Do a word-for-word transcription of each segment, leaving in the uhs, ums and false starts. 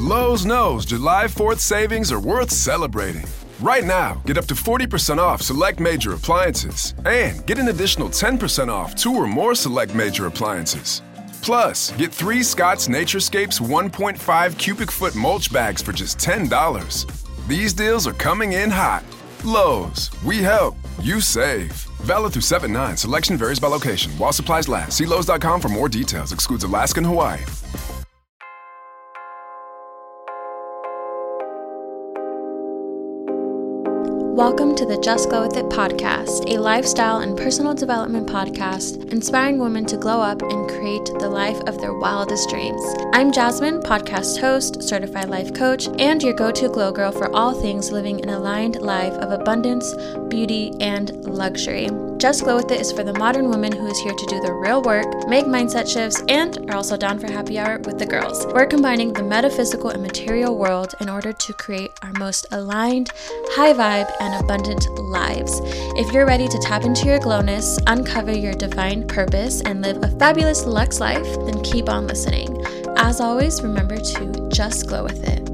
Lowe's knows July fourth savings are worth celebrating. Right now, get up to forty percent off select major appliances and get an additional ten percent off two or more select major appliances. Plus, get three Scott's Naturescapes one point five cubic foot mulch bags for just ten dollars. These deals are coming in hot. Lowe's, we help, you save. Valid through seven nine. Selection varies by location. While supplies last. See Lowe's dot com for more details. Excludes Alaska and Hawaii. Welcome to the Just Glow With It podcast, a lifestyle and personal development podcast inspiring women to glow up and create the life of their wildest dreams. I'm Jasmine, podcast host, certified life coach, and your go-to glow girl for all things living an aligned life of abundance, beauty, and luxury. Just Glow With It is for the modern woman who is here to do the real work, make mindset shifts, and are also down for happy hour with the girls. We're combining the metaphysical and material world in order to create our most aligned, high vibe, and abundant lives. If you're ready to tap into your glowness, uncover your divine purpose, and live a fabulous luxe life, then keep on listening. As always, remember to just glow with it.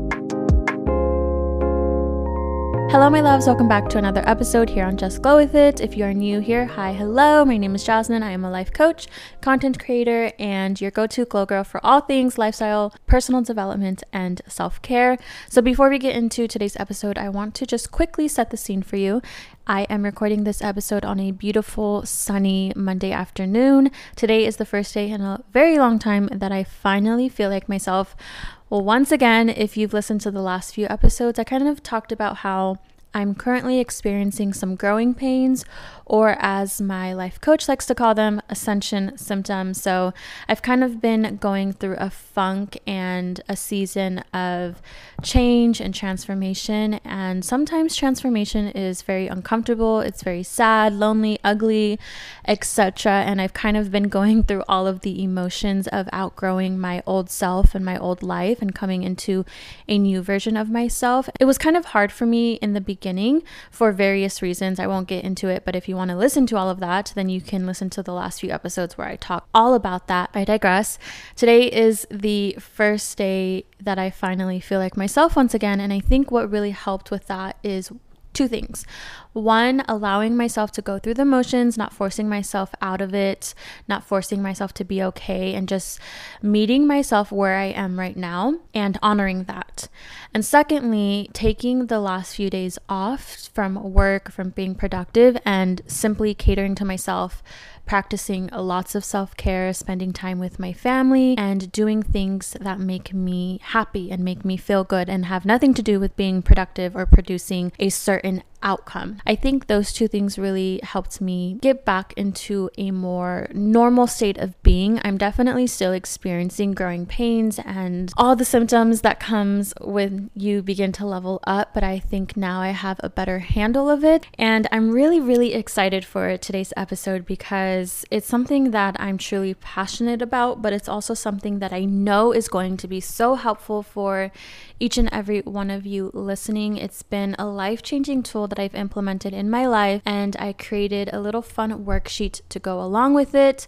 Hello, my loves. Welcome back to another episode here on Just Glow With It. If you are new here, hi, hello. My name is Jasmine. I am a life coach, content creator, and your go-to glow girl for all things lifestyle, personal development, and self-care. So before we get into today's episode, I want to just quickly set the scene for you. I am recording this episode on a beautiful, sunny Monday afternoon. Today is the first day in a very long time that I finally feel like myself. Well, once again, if you've listened to the last few episodes, I kind of talked about how I'm currently experiencing some growing pains, or as my life coach likes to call them, ascension symptoms. So I've kind of been going through a funk and a season of change and transformation. And sometimes transformation is very uncomfortable. It's very sad, lonely, ugly, et cetera. And I've kind of been going through all of the emotions of outgrowing my old self and my old life and coming into a new version of myself. It was kind of hard for me in the beginning beginning for various reasons. I won't get into it, but if you want to listen to all of that, then you can listen to the last few episodes where I talk all about that. I digress. Today is the first day that I finally feel like myself once again, and I think what really helped with that is two things. One, allowing myself to go through the motions, not forcing myself out of it, not forcing myself to be okay, and just meeting myself where I am right now and honoring that. And secondly, taking the last few days off from work, from being productive, and simply catering to myself, practicing lots of self-care, spending time with my family, and doing things that make me happy and make me feel good and have nothing to do with being productive or producing a certain outcome. I think those two things really helped me get back into a more normal state of being. I'm definitely still experiencing growing pains and all the symptoms that comes when you begin to level up, but I think now I have a better handle of it. And I'm really, really excited for today's episode because it's something that I'm truly passionate about, but it's also something that I know is going to be so helpful for each and every one of you listening. It's been a life-changing tool that I've implemented in my life, and I created a little fun worksheet to go along with it.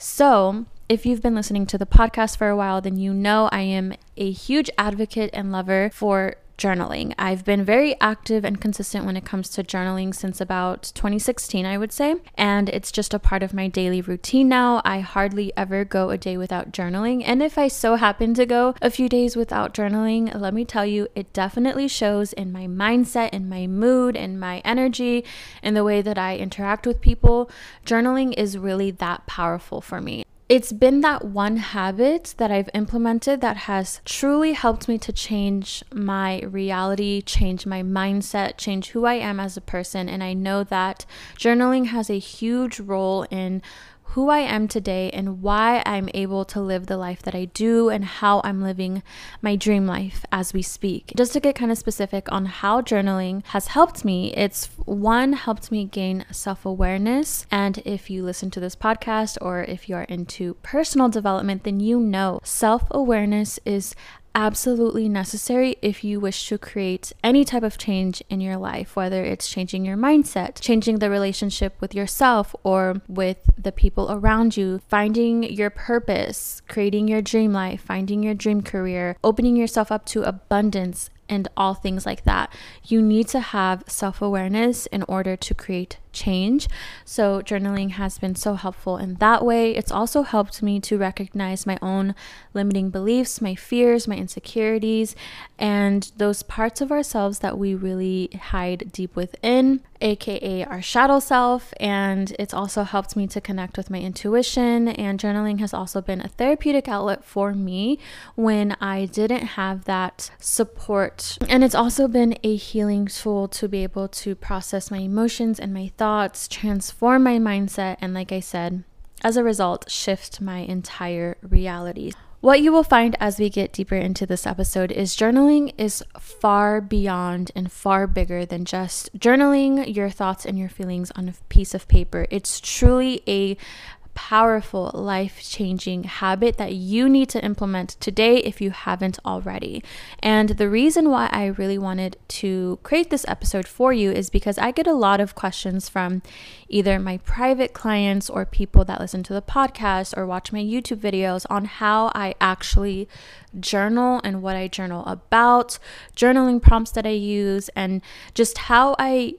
So if you've been listening to the podcast for a while, then you know I am a huge advocate and lover for journaling. I've been very active and consistent when it comes to journaling since about twenty sixteen, I would say. And it's just a part of my daily routine now. I hardly ever go a day without journaling. And if I so happen to go a few days without journaling, let me tell you, it definitely shows in my mindset, in my mood, in my energy, in the way that I interact with people. Journaling is really that powerful for me. It's been that one habit that I've implemented that has truly helped me to change my reality, change my mindset, change who I am as a person. And I know that journaling has a huge role in who I am today and why I'm able to live the life that I do and how I'm living my dream life as we speak. Just to get kind of specific on how journaling has helped me, it's one, helped me gain self-awareness. And if you listen to this podcast or if you are into personal development, then you know self-awareness is absolutely necessary if you wish to create any type of change in your life, whether it's changing your mindset, changing the relationship with yourself or with the people around you, finding your purpose, creating your dream life, finding your dream career, opening yourself up to abundance, and all things like that. You need to have self-awareness in order to create change. So journaling has been so helpful in that way. It's also helped me to recognize my own limiting beliefs, my fears, my insecurities, and those parts of ourselves that we really hide deep within, aka our shadow self. And it's also helped me to connect with my intuition, and journaling has also been a therapeutic outlet for me when I didn't have that support. And it's also been a healing tool to be able to process my emotions and my thoughts, transform my mindset, and like I said, as a result, shift my entire reality. What you will find as we get deeper into this episode is journaling is far beyond and far bigger than just journaling your thoughts and your feelings on a piece of paper. It's truly a powerful, life-changing habit that you need to implement today if you haven't already. And the reason why I really wanted to create this episode for you is because I get a lot of questions from either my private clients or people that listen to the podcast or watch my YouTube videos on how I actually journal and what I journal about, journaling prompts that I use, and just how I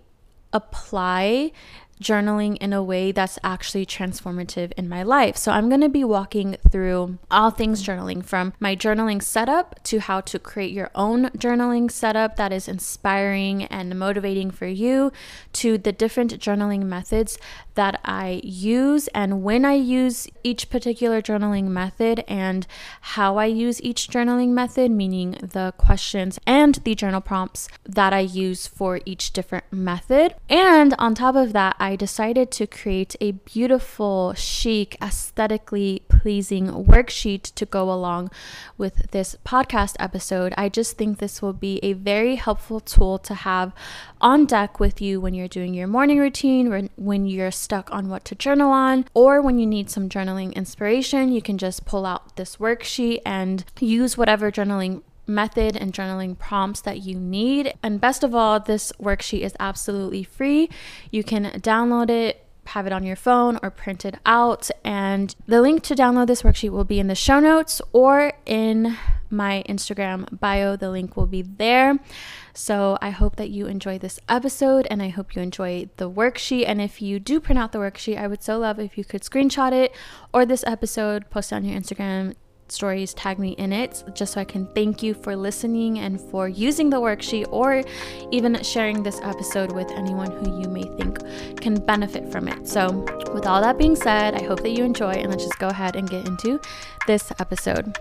apply journaling in a way that's actually transformative in my life. So I'm going to be walking through all things journaling, from my journaling setup to how to create your own journaling setup that is inspiring and motivating for you, to the different journaling methods that I use and when I use each particular journaling method, and how I use each journaling method, meaning the questions and the journal prompts that I use for each different method. And on top of that, I decided to create a beautiful, chic, aesthetically pleasing worksheet to go along with this podcast episode. I just think this will be a very helpful tool to have on deck with you when you're doing your morning routine, when you're stuck on what to journal on, or when you need some journaling inspiration. You can just pull out this worksheet and use whatever journaling method and journaling prompts that you need. And best of all, this worksheet is absolutely free. You can download it, have it on your phone, or print it out. And the link to download this worksheet will be in the show notes or in my Instagram bio. The link will be there. So I hope that you enjoy this episode, and I hope you enjoy the worksheet. And if you do print out the worksheet, I would so love if you could screenshot it or this episode, post it on your Instagram stories, tag me in it, just so I can thank you for listening and for using the worksheet, or even sharing this episode with anyone who you may think can benefit from it. So with all that being said, I hope that you enjoy, and let's just go ahead and get into this episode.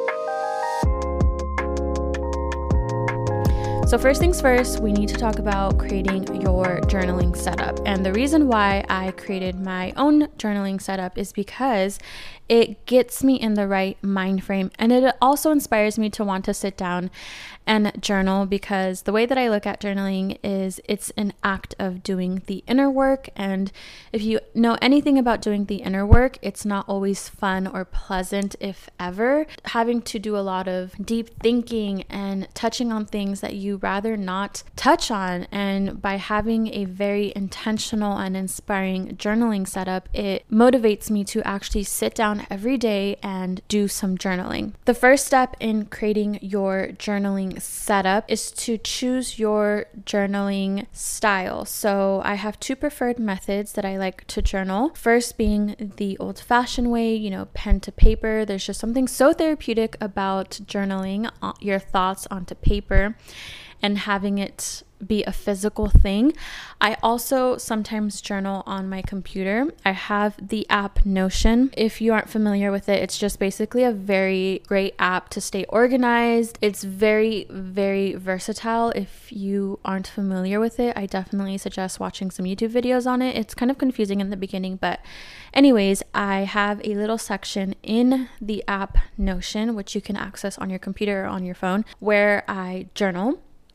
So first things first, we need to talk about creating your journaling setup. And the reason why I created my own journaling setup is because it gets me in the right mind frame, and it also inspires me to want to sit down and journal, because the way that I look at journaling is it's an act of doing the inner work. And if you know anything about doing the inner work, it's not always fun or pleasant, if ever. Having to do a lot of deep thinking and touching on things that you rather not touch on. And by having a very intentional and inspiring journaling setup, it motivates me to actually sit down every day and do some journaling. The first step in creating your journaling setup is to choose your journaling style. So I have two preferred methods that I like to journal. First being the old-fashioned way, you know, pen to paper. There's just something so therapeutic about journaling your thoughts onto paper and having it be a physical thing. I also sometimes journal on my computer. I have the app Notion. If you aren't familiar with it, it's just basically a very great app to stay organized. It's very, very versatile. If you aren't familiar with it, I definitely suggest watching some YouTube videos on it. It's kind of confusing in the beginning, but anyways, I have a little section in the app Notion, which you can access on your computer or on your phone, where I journal.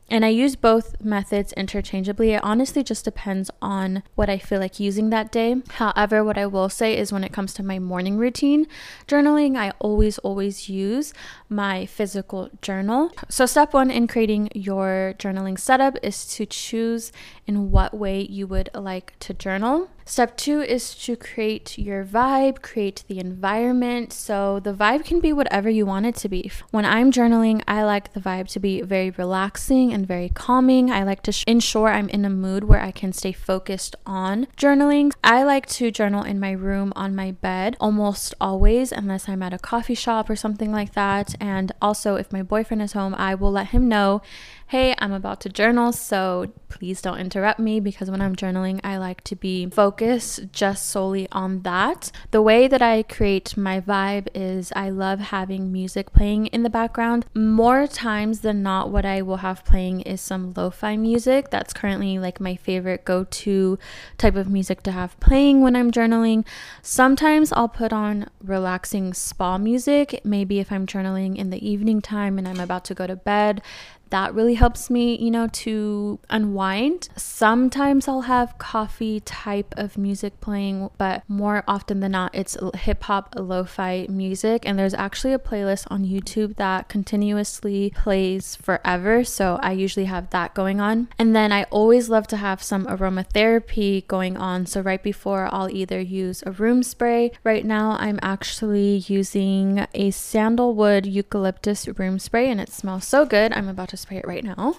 And I use both methods interchangeably. It honestly just depends on what I feel like using that day. However, what I will say is when it comes to my morning routine journaling, I always, always use my physical journal. So step one in creating your journaling setup is to choose in what way you would like to journal. Step two is to create your vibe, create the environment. So the vibe can be whatever you want it to be. When I'm journaling, I like the vibe to be very relaxing and very calming. I like to sh- ensure I'm in a mood where I can stay focused on journaling. I like to journal in my room on my bed almost always, unless I'm at a coffee shop or something like that. And also, if my boyfriend is home, I will let him know, hey, I'm about to journal, so please don't interrupt me, because when I'm journaling, I like to be focused just solely on that. The way that I create my vibe is I love having music playing in the background. More times than not, what I will have playing is some lo-fi music. That's currently like my favorite go-to type of music to have playing when I'm journaling. Sometimes I'll put on relaxing spa music, maybe if I'm journaling in the evening time and I'm about to go to bed. That really helps me, you know, to unwind. Sometimes I'll have coffee type of music playing, but more often than not, it's hip hop lo-fi music. And there's actually a playlist on YouTube that continuously plays forever. So I usually have that going on. And then I always love to have some aromatherapy going on. So right before, I'll either use a room spray. Right now, I'm actually using a sandalwood eucalyptus room spray, and it smells so good. I'm about to spray it right now.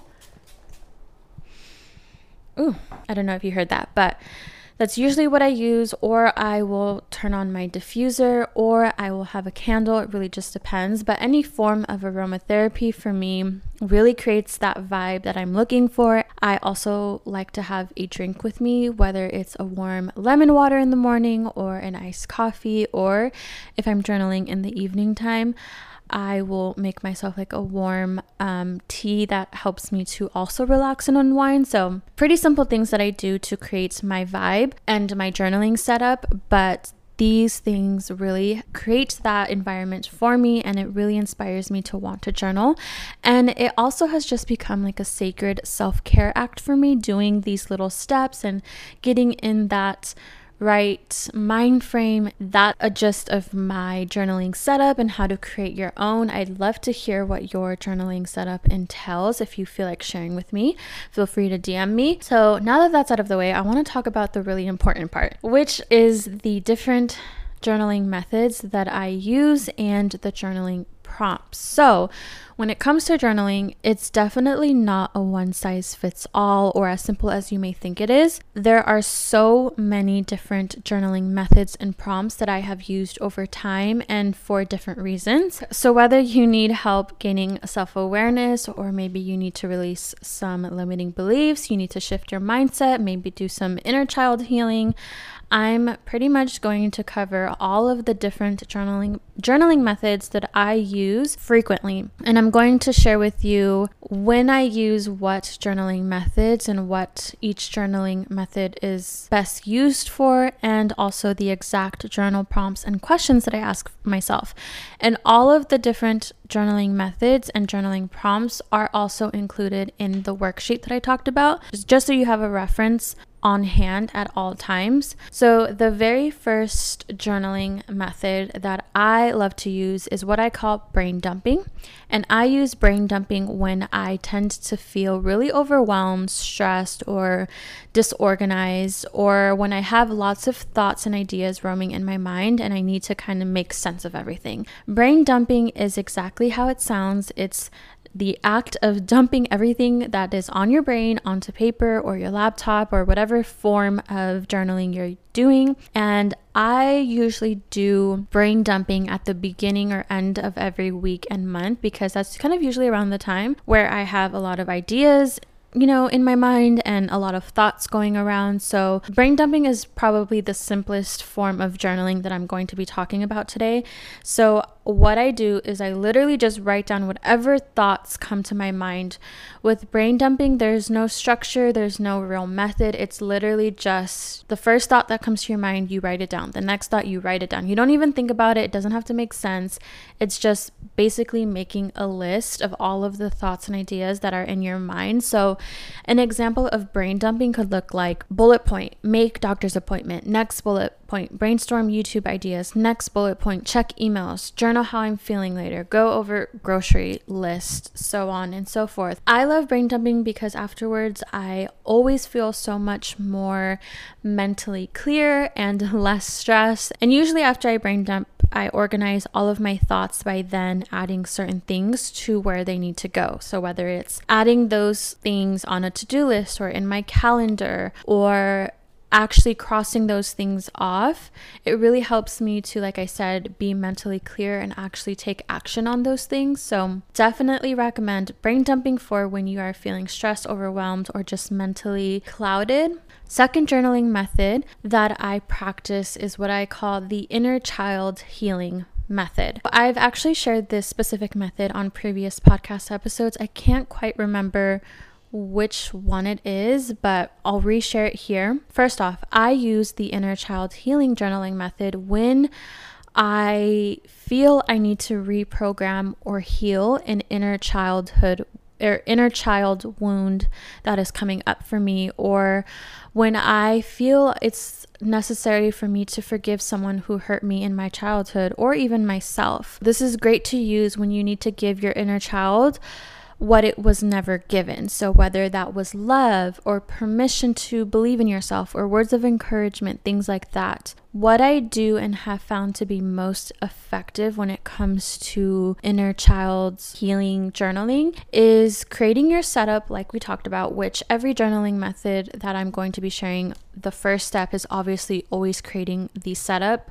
Ooh, I don't know if you heard that, but that's usually what I use. Or I will turn on my diffuser, or I will have a candle. It really just depends. But any form of aromatherapy for me really creates that vibe that I'm looking for. I also like to have a drink with me, whether it's a warm lemon water in the morning or an iced coffee, or if I'm journaling in the evening time, I will make myself like a warm um, tea that helps me to also relax and unwind. So pretty simple things that I do to create my vibe and my journaling setup, but these things really create that environment for me, and it really inspires me to want to journal. And it also has just become like a sacred self-care act for me, doing these little steps and getting in that right mind frame. That a gist of my journaling setup and how to create your own. I'd love to hear what your journaling setup entails. If you feel like sharing with me, feel free to D M me. So now that that's out of the way, I want to talk about the really important part, which is the different journaling methods that I use and the journaling prompts. So when it comes to journaling, it's definitely not a one size fits all or as simple as you may think it is. There are so many different journaling methods and prompts that I have used over time and for different reasons. So whether you need help gaining self-awareness, or maybe you need to release some limiting beliefs, you need to shift your mindset, maybe do some inner child healing, I'm pretty much going to cover all of the different journaling journaling methods that I use frequently. And I'm going to share with you when I use what journaling methods and what each journaling method is best used for, and also the exact journal prompts and questions that I ask myself. And all of the different journaling methods and journaling prompts are also included in the worksheet that I talked about, just so you have a reference on hand at all times. So the very first journaling method that I love to use is what I call brain dumping. And I use brain dumping when I tend to feel really overwhelmed, stressed, or disorganized, or when I have lots of thoughts and ideas roaming in my mind and I need to kind of make sense of everything. Brain dumping is exactly how it sounds. It's the act of dumping everything that is on your brain onto paper or your laptop or whatever form of journaling you're doing. And I usually do brain dumping at the beginning or end of every week and month, because that's kind of usually around the time where I have a lot of ideas, you know, in my mind and a lot of thoughts going around. So brain dumping is probably the simplest form of journaling that I'm going to be talking about today. So what I do is I literally just write down whatever thoughts come to my mind. With brain dumping, there's no structure, there's no real method. It's literally just the first thought that comes to your mind, you write it down. The next thought, you write it down. You don't even think about it. It doesn't have to make sense. It's just basically making a list of all of the thoughts and ideas that are in your mind. So an example of brain dumping could look like bullet point, make doctor's appointment. Next bullet point, brainstorm YouTube ideas. Next bullet point, check emails, journal how I'm feeling later, go over grocery list, so on and so forth. I love brain dumping because afterwards I always feel so much more mentally clear and less stressed. And usually after I brain dump, I organize all of my thoughts by then adding certain things to where they need to go. So whether it's adding those things on a to-do list or in my calendar or actually crossing those things off, it really helps me to, like I said, be mentally clear and actually take action on those things. So definitely recommend brain dumping for when you are feeling stressed, overwhelmed, or just mentally clouded. Second journaling method that I practice is what I call the inner child healing method. I've actually shared this specific method on previous podcast episodes. I can't quite remember which one it is, but I'll reshare it here. First off, I use the inner child healing journaling method when I feel I need to reprogram or heal an inner childhood or inner child wound that is coming up for me, or when I feel it's necessary for me to forgive someone who hurt me in my childhood or even myself. This is great to use when you need to give your inner child what it was never given. So whether that was love or permission to believe in yourself or words of encouragement, things like that. What I do and have found to be most effective when it comes to inner child healing journaling is creating your setup like we talked about, which every journaling method that I'm going to be sharing, the first step is obviously always creating the setup.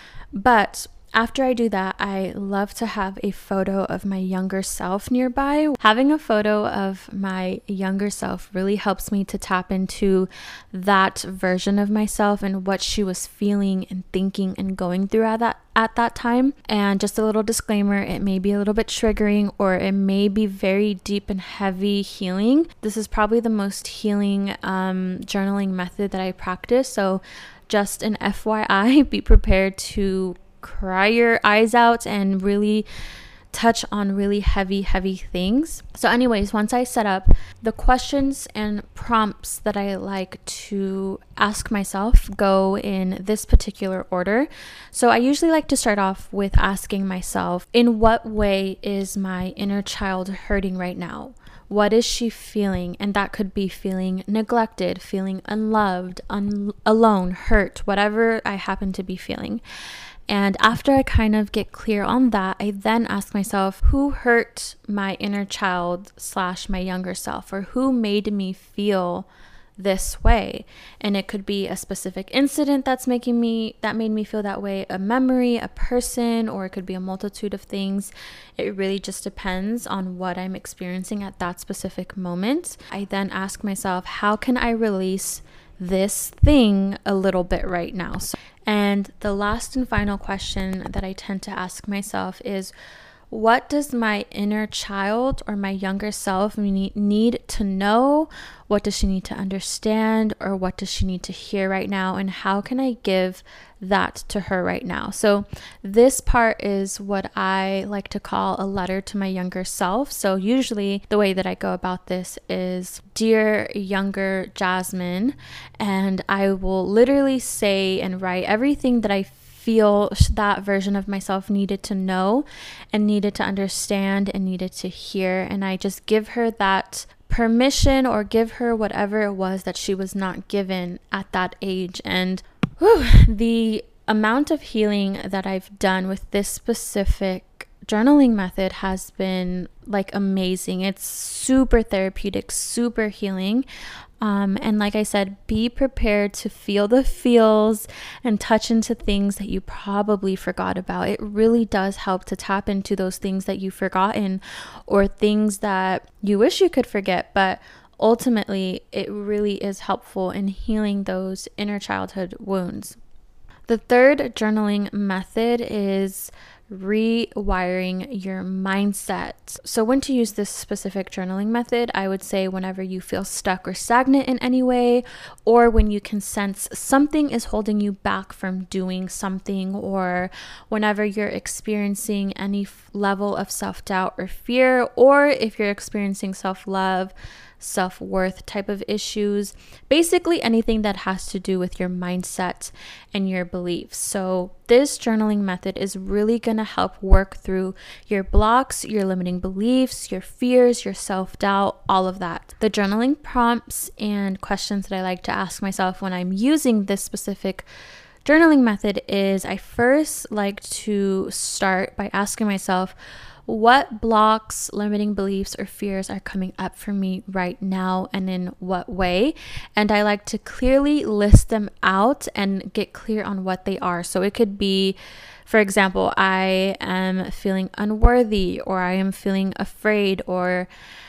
But after I do that, I love to have a photo of my younger self nearby. Having a photo of my younger self really helps me to tap into that version of myself and what she was feeling and thinking and going through at that at that time. And just a little disclaimer, it may be a little bit triggering or it may be very deep and heavy healing. This is probably the most healing um, journaling method that I practice. So just an F Y I, be prepared to cry your eyes out and really touch on really heavy, heavy things. So anyways, once I set up the questions and prompts that I like to ask myself go in this particular order. So I usually like to start off with asking myself, in what way is my inner child hurting right now? What is she feeling? And that could be feeling neglected, feeling unloved, un- alone, hurt, whatever I happen to be feeling. And after I kind of get clear on that, I then ask myself, who hurt my inner child slash my younger self, or who made me feel this way? And it could be a specific incident that's making me, that made me feel that way, a memory, a person, or it could be a multitude of things. It really just depends on what I'm experiencing at that specific moment. I then ask myself, how can I release this thing a little bit right now? So, and the last and final question that I tend to ask myself is, what does my inner child or my younger self need, need to know? What does she need to understand? Or what does she need to hear right now? And how can I give that to her right now? So this part is what I like to call a letter to my younger self. So usually the way that I go about this is, dear younger Jasmine, and I will literally say and write everything that I feel that version of myself needed to know and needed to understand and needed to hear. And I just give her that permission or give her whatever it was that she was not given at that age. And whew, the amount of healing that I've done with this specific journaling method has been like amazing. It's super therapeutic, super healing. Um, and like I said, be prepared to feel the feels and touch into things that you probably forgot about. It really does help to tap into those things that you've forgotten or things that you wish you could forget. But ultimately, it really is helpful in healing those inner childhood wounds. The third journaling method is rewiring your mindset. So when to use this specific journaling method, I would say whenever you feel stuck or stagnant in any way, or when you can sense something is holding you back from doing something, or whenever you're experiencing any f- level of self-doubt or fear, or if you're experiencing self-love, self-worth type of issues, basically anything that has to do with your mindset and your beliefs. So this journaling method is really going to help work through your blocks, your limiting beliefs, your fears, your self-doubt, all of that. The journaling prompts and questions that I like to ask myself when I'm using this specific journaling method is I first like to start by asking myself, what blocks, limiting beliefs, or fears are coming up for me right now, and in what way? And I like to clearly list them out and get clear on what they are. So it could be, for example, I am feeling unworthy, or I am feeling afraid or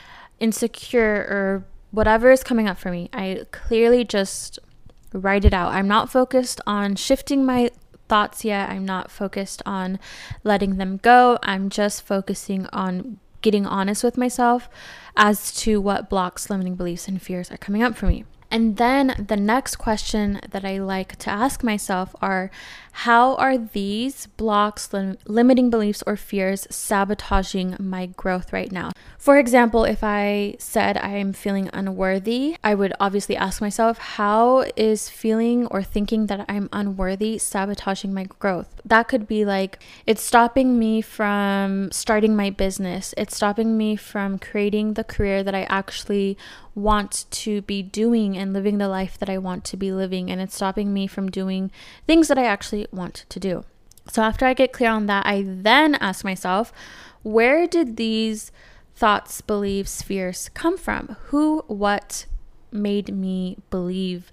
insecure, or whatever is coming up for me. I clearly just write it out. I'm not focused on shifting my thoughts yet. I'm not focused on letting them go. I'm just focusing on getting honest with myself as to what blocks, limiting beliefs, and fears are coming up for me. And then the next question that I like to ask myself are, how are these blocks, lim- limiting beliefs, or fears sabotaging my growth right now? For example, if I said I am feeling unworthy, I would obviously ask myself, how is feeling or thinking that I'm unworthy sabotaging my growth? That could be like, it's stopping me from starting my business. It's stopping me from creating the career that I actually want to be doing and living the life that I want to be living. And it's stopping me from doing things that I actually want to do. So after I get clear on that, I then ask myself, where did these thoughts, beliefs, fears come from? Who, what made me believe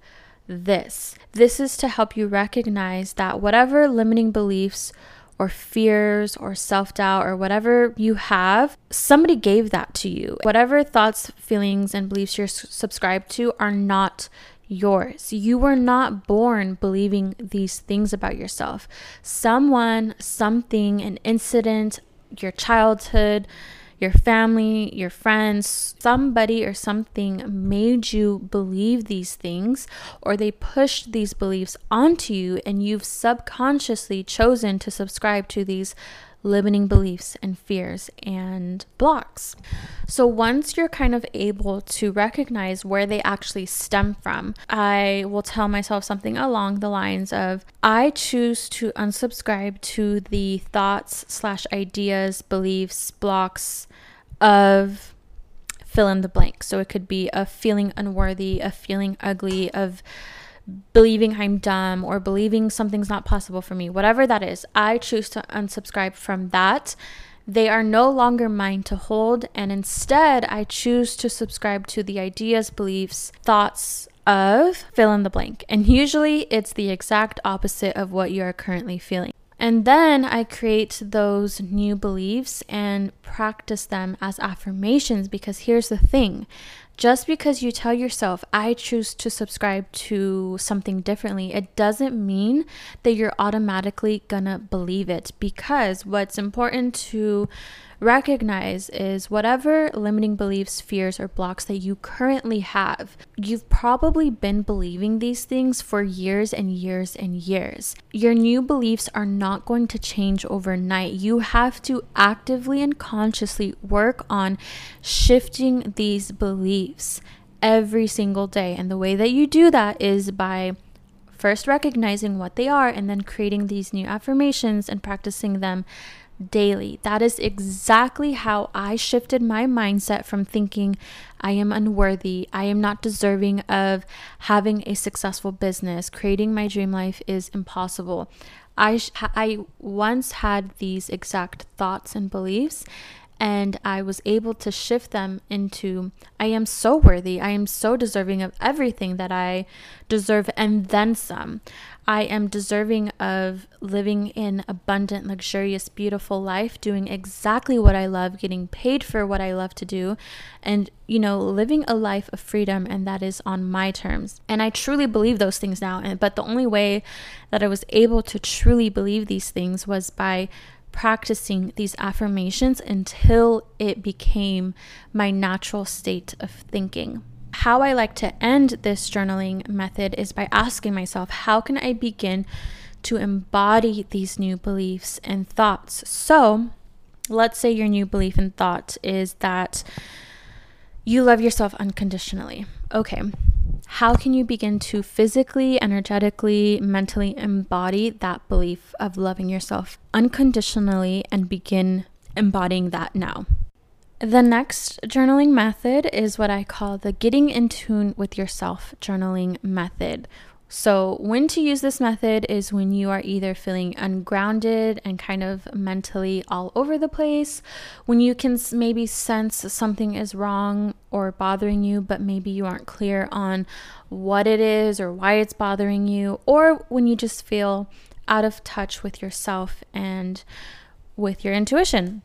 this? This is to help you recognize that whatever limiting beliefs or fears or self-doubt or whatever you have, somebody gave that to you. Whatever thoughts, feelings, and beliefs you're subscribed to are not yours. You were not born believing these things about yourself. Someone, something, an incident, your childhood, your family, your friends, somebody or something made you believe these things, or they pushed these beliefs onto you, and you've subconsciously chosen to subscribe to these limiting beliefs and fears and blocks. So once you're kind of able to recognize where they actually stem from, I will tell myself something along the lines of, I choose to unsubscribe to the thoughts slash ideas, beliefs, blocks of fill in the blank. So it could be of feeling unworthy, of feeling ugly, of believing I'm dumb, or believing something's not possible for me. Whatever that is, I choose to unsubscribe from that. They are no longer mine to hold, and instead I choose to subscribe to the ideas, beliefs, thoughts of fill in the blank. And usually it's the exact opposite of what you are currently feeling. And then I create those new beliefs and practice them as affirmations, because here's the thing. Just because you tell yourself, I choose to subscribe to something differently, it doesn't mean that you're automatically gonna believe it. Because what's important to recognize is whatever limiting beliefs, fears, or blocks that you currently have, you've probably been believing these things for years and years and years. Your new beliefs are not going to change overnight. You have to actively and consciously work on shifting these beliefs every single day. And the way that you do that is by first recognizing what they are, and then creating these new affirmations and practicing them daily. That is exactly how I shifted my mindset from thinking I am unworthy, I am not deserving of having a successful business, creating my dream life is impossible. I sh- I once had these exact thoughts and beliefs, and I was able to shift them into, I am so worthy, I am so deserving of everything that I deserve, and then some. I am deserving of living an abundant, luxurious, beautiful life, doing exactly what I love, getting paid for what I love to do, and, you know, living a life of freedom, and that is on my terms. And I truly believe those things now, and but the only way that I was able to truly believe these things was by practicing these affirmations until it became my natural state of thinking. How I like to end this journaling method is by asking myself, how can I begin to embody these new beliefs and thoughts? So let's say your new belief and thought is that you love yourself unconditionally. Okay, how can you begin to physically, energetically, mentally embody that belief of loving yourself unconditionally and begin embodying that now? The next journaling method is what I call the getting in tune with yourself journaling method. So when to use this method is when you are either feeling ungrounded and kind of mentally all over the place, when you can maybe sense something is wrong or bothering you, but maybe you aren't clear on what it is or why it's bothering you, or when you just feel out of touch with yourself and with your intuition.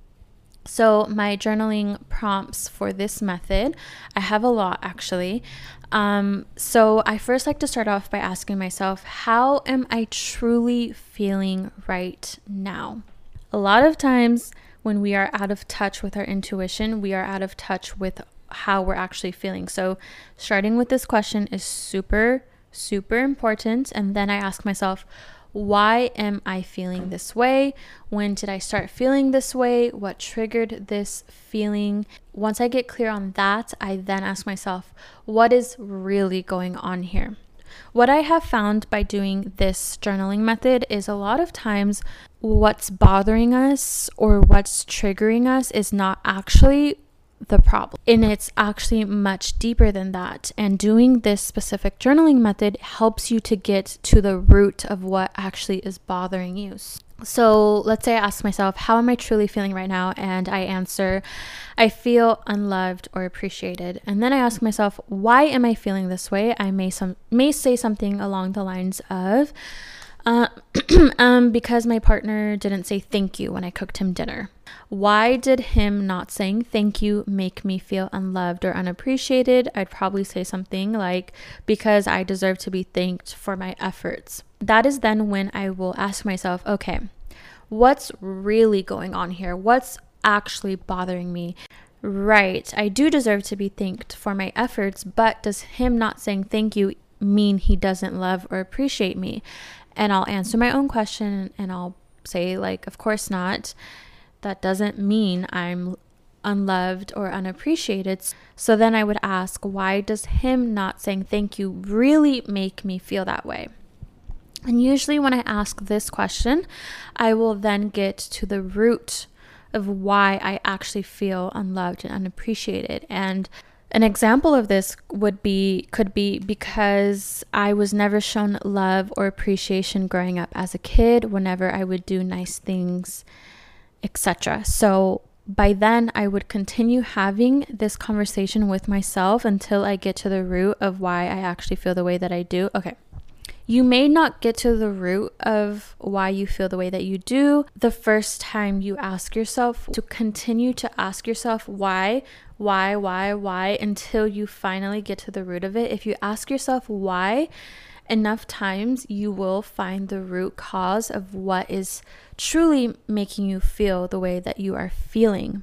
So my journaling prompts for this method, I have a lot actually. Um, so I first like to start off by asking myself, how am I truly feeling right now? A lot of times when we are out of touch with our intuition, we are out of touch with how we're actually feeling. So starting with this question is super, super important. And then I ask myself, why am I feeling this way? When did I start feeling this way? What triggered this feeling? Once I get clear on that, I then ask myself, what is really going on here? What I have found by doing this journaling method is a lot of times what's bothering us or what's triggering us is not actually the problem. And it's actually much deeper than that. And doing this specific journaling method helps you to get to the root of what actually is bothering you. So let's say I ask myself, how am I truly feeling right now? And I answer, I feel unloved or appreciated. And then I ask myself, why am I feeling this way? I may some may say something along the lines of, uh, um, because my partner didn't say thank you when I cooked him dinner. Why did him not saying thank you make me feel unloved or unappreciated? I'd probably say something like, because I deserve to be thanked for my efforts. That is then when I will ask myself, okay, what's really going on here? What's actually bothering me? Right, I do deserve to be thanked for my efforts, but does him not saying thank you mean he doesn't love or appreciate me? And I'll answer my own question and I'll say like, of course not. That doesn't mean I'm unloved or unappreciated. So then I would ask, why does him not saying thank you really make me feel that way? And usually when I ask this question, I will then get to the root of why I actually feel unloved and unappreciated. And an example of this would be, could be because I was never shown love or appreciation growing up as a kid whenever I would do nice things, et cetera. So by then I would continue having this conversation with myself until I get to the root of why I actually feel the way that I do. Okay. You may not get to the root of why you feel the way that you do the first time you ask yourself. To continue to ask yourself why, why, why, why, until you finally get to the root of it. If you ask yourself why enough times, you will find the root cause of what is truly making you feel the way that you are feeling.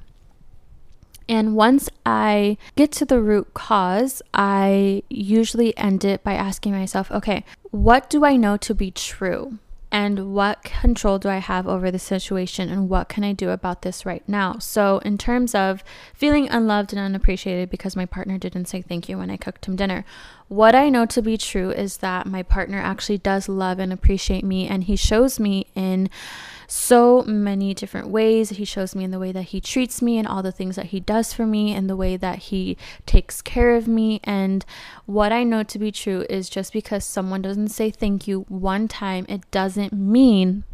And once I get to the root cause, I usually end it by asking myself, okay, what do I know to be true? And what control do I have over the situation? And what can I do about this right now? So in terms of feeling unloved and unappreciated because my partner didn't say thank you when I cooked him dinner, what I know to be true is that my partner actually does love and appreciate me. And he shows me in so many different ways. He shows me in the way that he treats me and all the things that he does for me and the way that he takes care of me. And what I know to be true is just because someone doesn't say thank you one time, it doesn't mean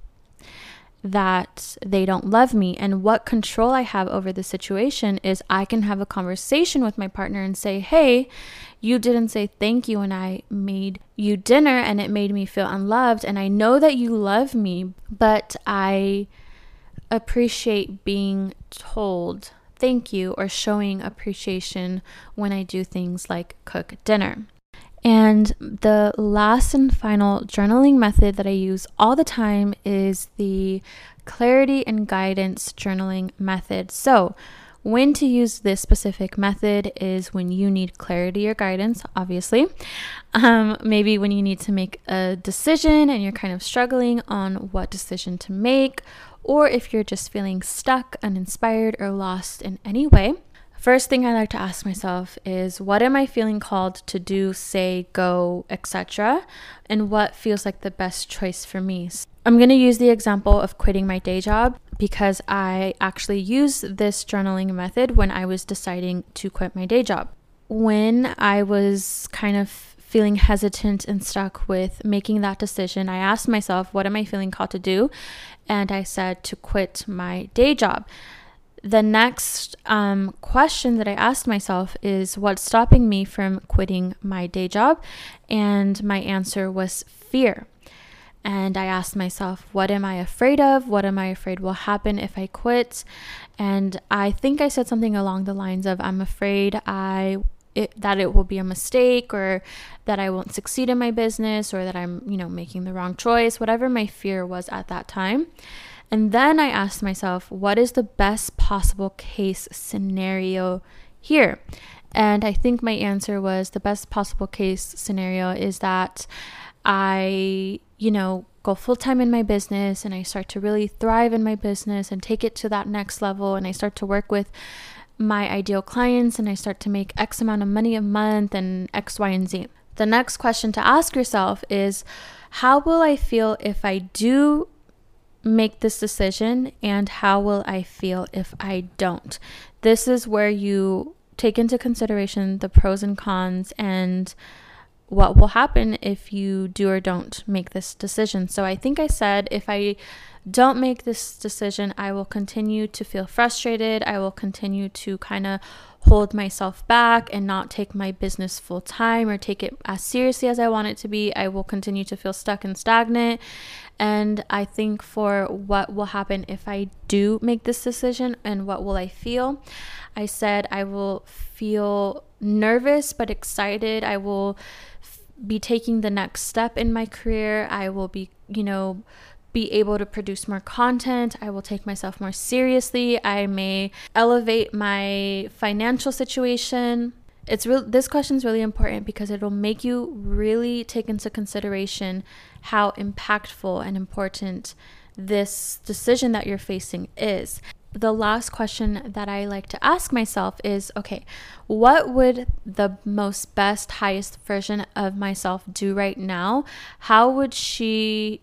that they don't love me. And what control I have over the situation is I can have a conversation with my partner and say, hey, you didn't say thank you when I made you dinner and it made me feel unloved. And I know that you love me, but I appreciate being told thank you or showing appreciation when I do things like cook dinner. And the last and final journaling method that I use all the time is the clarity and guidance journaling method. So when to use this specific method is when you need clarity or guidance, obviously. Um, maybe when you need to make a decision and you're kind of struggling on what decision to make, or if you're just feeling stuck, uninspired, or lost in any way. First thing I like to ask myself is, what am I feeling called to do, say, go, et cetera, and what feels like the best choice for me? I'm going to use the example of quitting my day job because I actually used this journaling method when I was deciding to quit my day job. When I was kind of feeling hesitant and stuck with making that decision, I asked myself, what am I feeling called to do? And I said to quit my day job. The next um, question that I asked myself is, what's stopping me from quitting my day job? And my answer was fear. And I asked myself, what am I afraid of? What am I afraid will happen if I quit? And I think I said something along the lines of, I'm afraid I it, that it will be a mistake, or that I won't succeed in my business, or that I'm, you know, making the wrong choice, whatever my fear was at that time. And then I asked myself, what is the best possible case scenario here? And I think my answer was, the best possible case scenario is that I, you know, go full-time in my business and I start to really thrive in my business and take it to that next level, and I start to work with my ideal clients and I start to make X amount of money a month and X, Y, and Z. The next question to ask yourself is, how will I feel if I do make this decision, and how will I feel if I don't? This is where you take into consideration the pros and cons and what will happen if you do or don't make this decision. So I think I said, if I don't make this decision, I will continue to feel frustrated. I will continue to kind of hold myself back and not take my business full time or take it as seriously as I want it to be. I will continue to feel stuck and stagnant. And I think for what will happen if I do make this decision and what will I feel, I said I will feel nervous but excited. I will f- be taking the next step in my career. I will be, you know, be able to produce more content. I will take myself more seriously. I may elevate my financial situation. It's real. This question is really important because it will make you really take into consideration how impactful and important this decision that you're facing is. The last question that I like to ask myself is, okay, what would the most best, highest version of myself do right now? How would she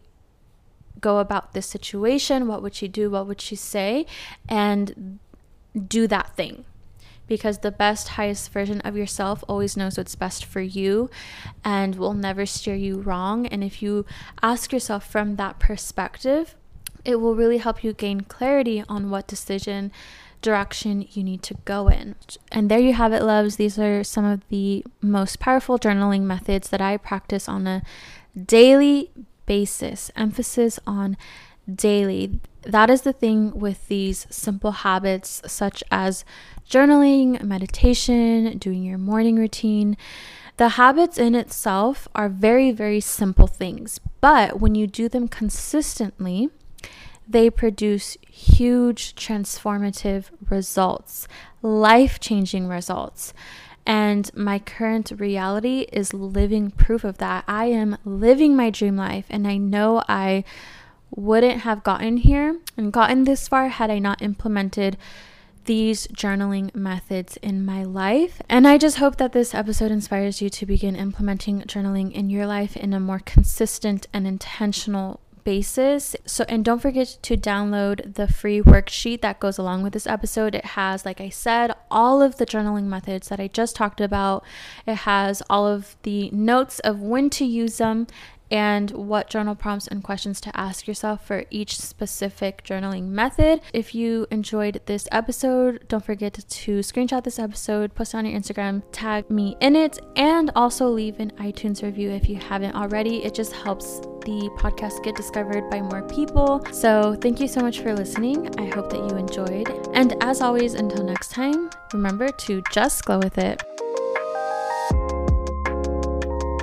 go about this situation? What would she do? What would she say? And do that thing. Because the best, highest version of yourself always knows what's best for you and will never steer you wrong. And if you ask yourself from that perspective, it will really help you gain clarity on what decision direction you need to go in. And there you have it, loves. These are some of the most powerful journaling methods that I practice on a daily basis. Emphasis on daily. That is the thing with these simple habits such as journaling, meditation, doing your morning routine. The habits in itself are very, very simple things, but when you do them consistently, they produce huge transformative results, life-changing results. And my current reality is living proof of that. I am living my dream life, and I know I wouldn't have gotten here and gotten this far had I not implemented these journaling methods in my life. And I just hope that this episode inspires you to begin implementing journaling in your life in a more consistent and intentional basis. So, and don't forget to download the free worksheet that goes along with this episode. It has, like I said, all of the journaling methods that I just talked about. It has all of the notes of when to use them and what journal prompts and questions to ask yourself for each specific journaling method. If you enjoyed this episode, don't forget to screenshot this episode, post it on your Instagram, tag me in it, and also leave an iTunes review if you haven't already. It just helps the podcast get discovered by more people. So thank you so much for listening. I hope that you enjoyed. And as always, until next time, remember to just glow with it.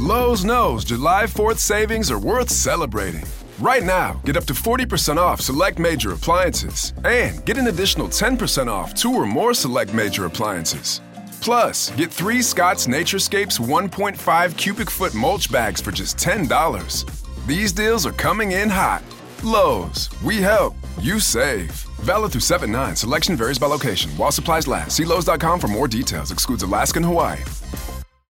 Lowe's knows July fourth savings are worth celebrating. Right now, get up to forty percent off select major appliances and get an additional ten percent off two or more select major appliances. Plus, get three Scott's Naturescapes one point five cubic foot mulch bags for just ten dollars. These deals are coming in hot. Lowe's, we help, you save. Valid through seven nine. Selection varies by location. While supplies last. See Lowe's dot com for more details. Excludes Alaska and Hawaii.